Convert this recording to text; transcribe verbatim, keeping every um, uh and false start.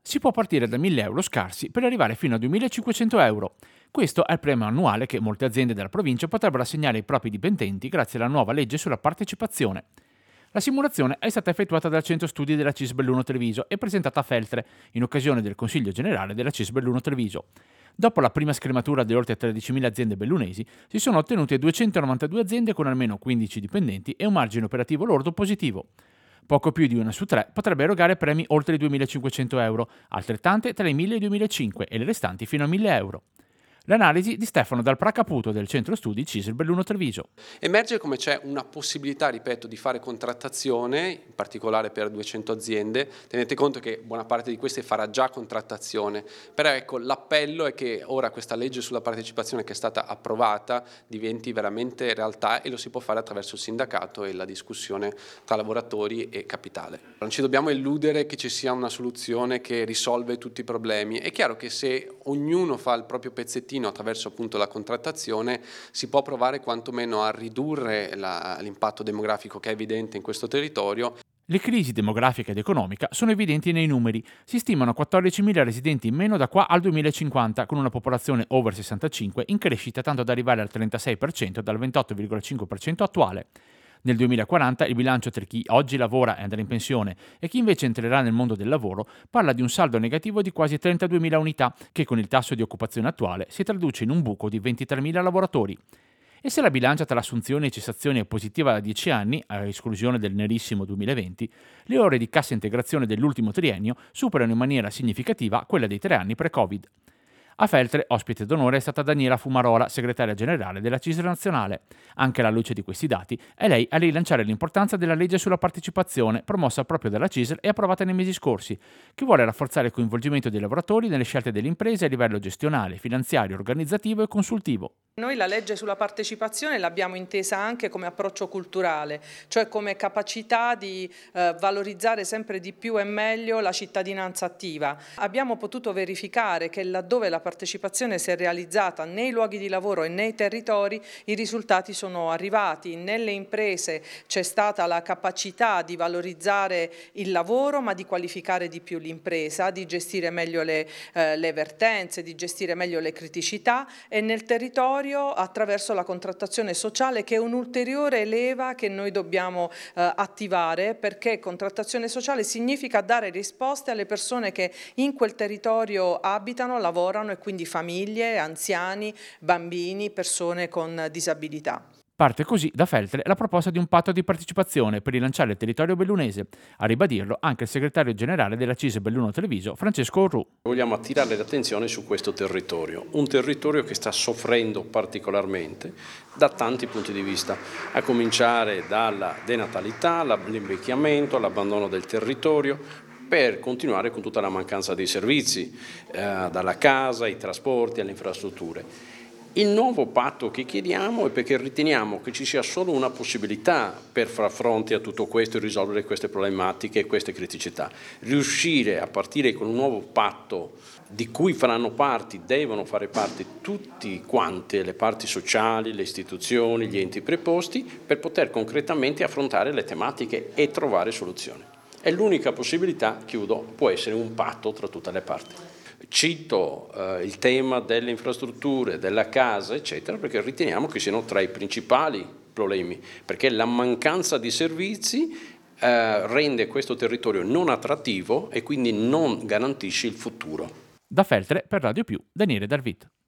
Si può partire da mille euro scarsi per arrivare fino a duemilacinquecento euro. Questo è il premio annuale che molte aziende della provincia potrebbero assegnare ai propri dipendenti grazie alla nuova legge sulla partecipazione. La simulazione è stata effettuata dal centro studi della C I S Belluno Treviso e presentata a Feltre in occasione del Consiglio Generale della C I S Belluno Treviso. Dopo la prima scrematura delle oltre tredicimila aziende bellunesi, si sono ottenute duecentonovantadue aziende con almeno quindici dipendenti e un margine operativo lordo positivo. Poco più di una su tre potrebbe erogare premi oltre i duemilacinquecento euro, altrettante tra i mille e i duemilacinque e le restanti fino a mille euro. L'analisi di Stefano Dal Pracaputo del centro studi C I S L Belluno Treviso. Emerge come c'è una possibilità, ripeto, di fare contrattazione, in particolare per duecento aziende. Tenete conto che buona parte di queste farà già contrattazione, però ecco, l'appello è che ora questa legge sulla partecipazione che è stata approvata diventi veramente realtà e lo si può fare attraverso il sindacato e la discussione tra lavoratori e capitale. Non ci dobbiamo illudere che ci sia una soluzione che risolve tutti i problemi. È chiaro che se ognuno fa il proprio pezzettino attraverso appunto la contrattazione si può provare quantomeno a ridurre la, l'impatto demografico che è evidente in questo territorio. Le crisi demografica ed economica sono evidenti nei numeri. Si stimano quattordicimila residenti in meno da qua al duemilacinquanta, con una popolazione over sessantacinque in crescita tanto da arrivare al trentasei per cento dal ventotto virgola cinque per cento attuale. Nel duemilaquaranta il bilancio tra chi oggi lavora e andrà in pensione e chi invece entrerà nel mondo del lavoro parla di un saldo negativo di quasi trentaduemila unità, che con il tasso di occupazione attuale si traduce in un buco di ventitremila lavoratori. E se la bilancia tra assunzioni e cessazioni è positiva da dieci anni, a esclusione del nerissimo duemilaventi, le ore di cassa integrazione dell'ultimo triennio superano in maniera significativa quella dei tre anni pre-Covid. A Feltre, ospite d'onore è stata Daniela Fumarola, segretaria generale della C I S L nazionale. Anche alla luce di questi dati, è lei a rilanciare l'importanza della legge sulla partecipazione, promossa proprio dalla C I S L e approvata nei mesi scorsi, che vuole rafforzare il coinvolgimento dei lavoratori nelle scelte delle imprese a livello gestionale, finanziario, organizzativo e consultivo. Noi la legge sulla partecipazione l'abbiamo intesa anche come approccio culturale, cioè come capacità di eh, valorizzare sempre di più e meglio la cittadinanza attiva. Abbiamo potuto verificare che laddove la partecipazione si è realizzata nei luoghi di lavoro e nei territori, i risultati sono arrivati. Nelle imprese c'è stata la capacità di valorizzare il lavoro, ma di qualificare di più l'impresa, di gestire meglio le, eh, le vertenze, di gestire meglio le criticità, e nel territorio attraverso la contrattazione sociale, che è un'ulteriore leva che noi dobbiamo eh, attivare, perché contrattazione sociale significa dare risposte alle persone che in quel territorio abitano, lavorano, e quindi famiglie, anziani, bambini, persone con disabilità. Parte così da Feltre la proposta di un patto di partecipazione per rilanciare il territorio bellunese. A ribadirlo anche il segretario generale della C I S Belluno Treviso, Francesco Orru. Vogliamo attirare l'attenzione su questo territorio, un territorio che sta soffrendo particolarmente da tanti punti di vista, a cominciare dalla denatalità, l'invecchiamento, l'abbandono del territorio, per continuare con tutta la mancanza dei servizi, eh, dalla casa, ai trasporti, alle infrastrutture. Il nuovo patto che chiediamo è perché riteniamo che ci sia solo una possibilità per far fronte a tutto questo e risolvere queste problematiche e queste criticità. Riuscire a partire con un nuovo patto di cui faranno parte, devono fare parte tutti quanti, le parti sociali, le istituzioni, gli enti preposti, per poter concretamente affrontare le tematiche e trovare soluzioni. È l'unica possibilità, chiudo, può essere un patto tra tutte le parti. Cito eh, il tema delle infrastrutture, della casa, eccetera, perché riteniamo che siano tra i principali problemi, perché la mancanza di servizi eh, rende questo territorio non attrattivo e quindi non garantisce il futuro. Da Feltre per Radio Più, Daniele Darvit.